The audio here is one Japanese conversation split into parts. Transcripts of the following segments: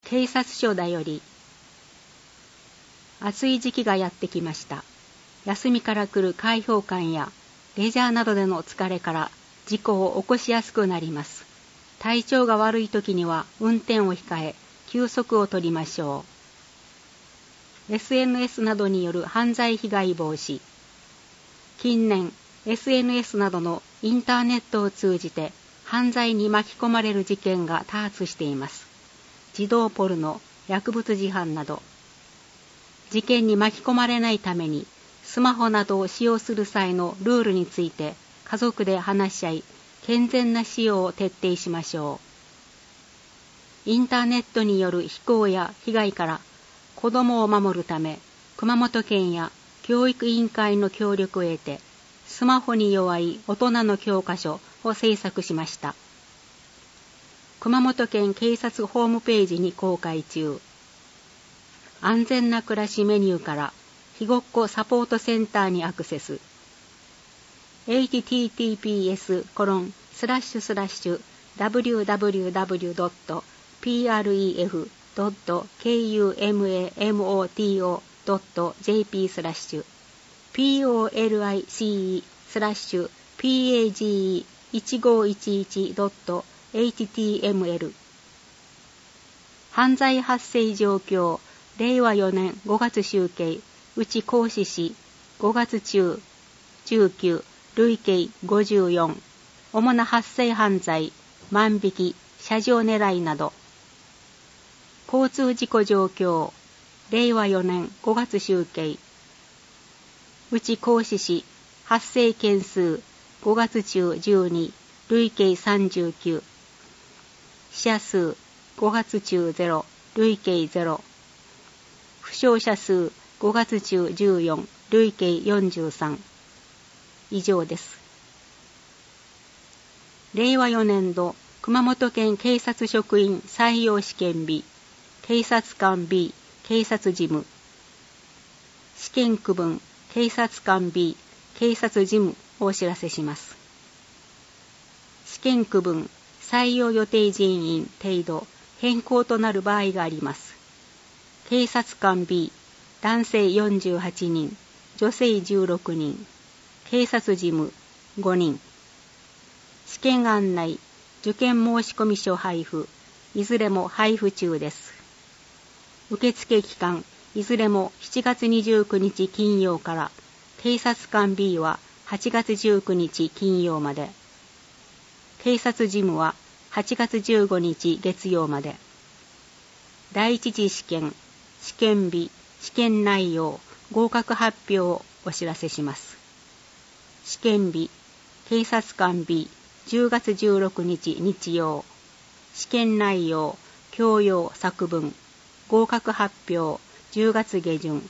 警察署だより。暑い時期がやってきました。休みから来る開放感やレジャーなどでの疲れから事故を起こしやすくなります。体調が悪い時には運転を控え、休息を取りましょう。SNS などによる犯罪被害防止。近年、SNS などのインターネットを通じて犯罪に巻き込まれる事件が多発しています。児童ポルノ、薬物事犯など。事件に巻き込まれないために、スマホなどを使用する際のルールについて家族で話し合い、健全な使用を徹底しましょう。インターネットによる非行や被害から子どもを守るため、熊本県や教育委員会の協力を得て、スマホに弱い大人の教科書を制作しました。熊本県警察ホームページに公開中。安全な暮らしメニューからひごっこサポートセンターにアクセス。https://www.pref.police-police-1511.html 犯罪発生状況令和4年5月集計内甲子市5月中19累計54主な発生犯罪万引き車上狙いなど交通事故状況令和4年5月集計内甲子市発生件数5月中12累計39死者数5月中0累計0負傷者数5月中14累計43以上です。令和4年度熊本県警察職員採用試験日警察官 B 警察事務試験区分警察官 B 警察事務をお知らせします。試験区分採用予定人員程度変更となる場合があります。警察官 B 男性48人女性16人警察事務5人試験案内受験申込書配布いずれも配布中です。受付期間いずれも7月29日金曜から警察官 B は8月19日金曜まで警察事務は8月15日月曜まで第一次試験試験日試験内容合格発表をお知らせします。試験日警察官 B 10月16日日曜試験内容教養作文合格発表10月下旬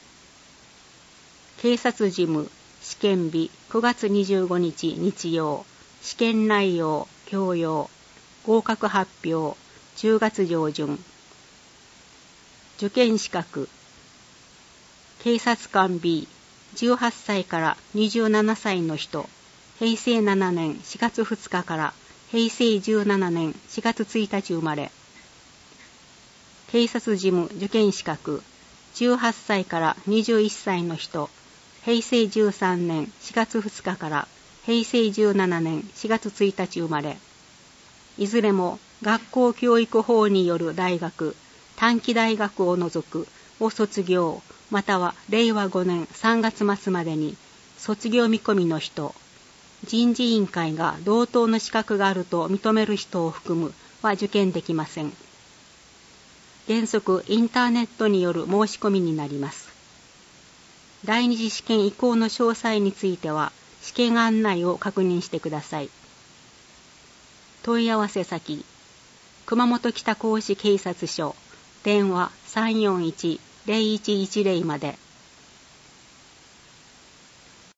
警察事務試験日9月25日日曜試験内容教養合格発表10月上旬受験資格警察官 B 18歳から27歳の人平成7年4月2日から平成17年4月1日生まれ警察事務受験資格18歳から21歳の人平成13年4月2日から平成17年4月1日生まれいずれも学校教育法による大学短期大学を除くを卒業または令和5年3月末までに卒業見込みの人人事委員会が同等の資格があると認める人を含むは受験できません。原則インターネットによる申し込みになります。第二次試験移行の詳細については試験案内を確認してください。問い合わせ先熊本北甲子警察署電話 341-0110 まで